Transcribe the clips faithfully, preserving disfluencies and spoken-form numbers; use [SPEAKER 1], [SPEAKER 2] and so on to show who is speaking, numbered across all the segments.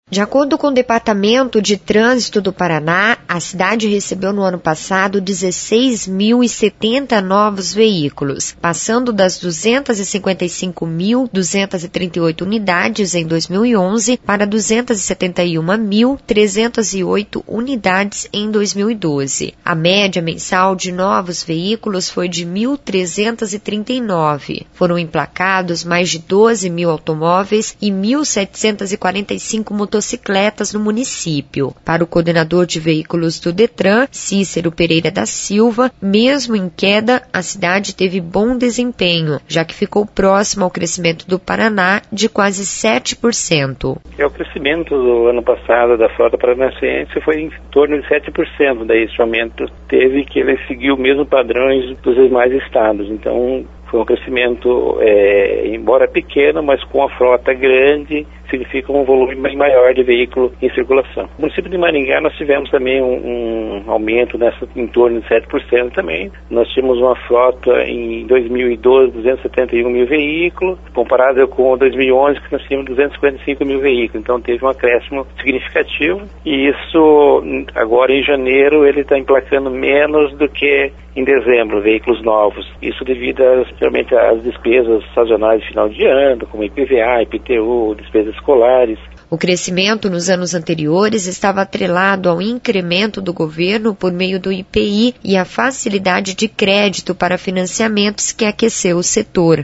[SPEAKER 1] De acordo com o Departamento de Trânsito do Paraná, a cidade recebeu no ano passado dezesseis mil e setenta novos veículos, passando das duzentas e cinquenta e cinco mil duzentas e trinta e oito unidades em dois mil e onze para duzentas e setenta e uma mil trezentas e oito unidades em dois mil e doze. A média mensal de novos veículos foi de mil trezentos e trinta e nove. Foram emplacados mais de doze mil automóveis e mil setecentos e quarenta e cinco motocicletas motocicletas no município. Para o coordenador de veículos do Detran, Cícero Pereira da Silva, mesmo em queda, a cidade teve bom desempenho, já que ficou próximo ao crescimento do Paraná de quase sete por cento.
[SPEAKER 2] É, o crescimento do ano passado da frota paranaense foi em torno de sete por cento, daí esse aumento teve que ele seguiu o mesmo padrões dos demais estados, então foi um crescimento, é, embora pequeno, mas com a frota grande, significa um volume maior de veículo em circulação. No município de Maringá nós tivemos também um, um aumento nessa, em torno de sete por cento também. Nós tínhamos uma frota em dois mil e doze, duzentos e setenta e um mil veículos, comparado com dois mil e onze, que nós tínhamos duzentos e cinquenta e cinco mil veículos. Então teve um acréscimo significativo e isso, agora em janeiro, ele está emplacando menos do que em dezembro, veículos novos. Isso devido, a, geralmente, às despesas sazonais de final de ano, como I P V A, I P T U, despesas escolares.
[SPEAKER 1] O crescimento nos anos anteriores estava atrelado ao incremento do governo por meio do I P I e a facilidade de crédito para financiamentos que aqueceu o setor.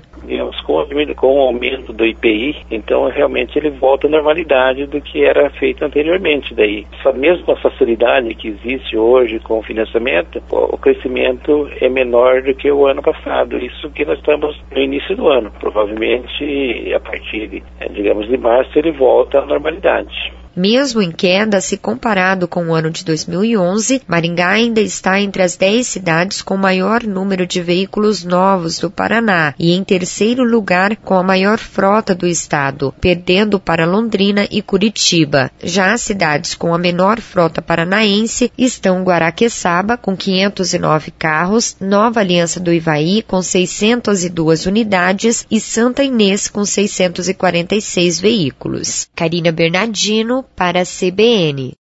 [SPEAKER 2] Com o aumento do I P I, então realmente ele volta à normalidade do que era feito anteriormente. Daí, mesmo com a facilidade que existe hoje com o financiamento, o crescimento é menor do que o ano passado. Isso que nós estamos no início do ano. Provavelmente, a partir de, digamos, de março, ele volta à normalidade.
[SPEAKER 1] Mesmo em queda, se comparado com o ano de dois mil e onze, Maringá ainda está entre as dez cidades com maior número de veículos novos do Paraná e em terceiro lugar com a maior frota do estado, perdendo para Londrina e Curitiba. Já as cidades com a menor frota paranaense estão Guaraqueçaba, com quinhentos e nove carros, Nova Aliança do Ivaí, com seiscentas e duas unidades e Santa Inês, com seiscentos e quarenta e seis veículos. Karina Bernardino, para a C B N.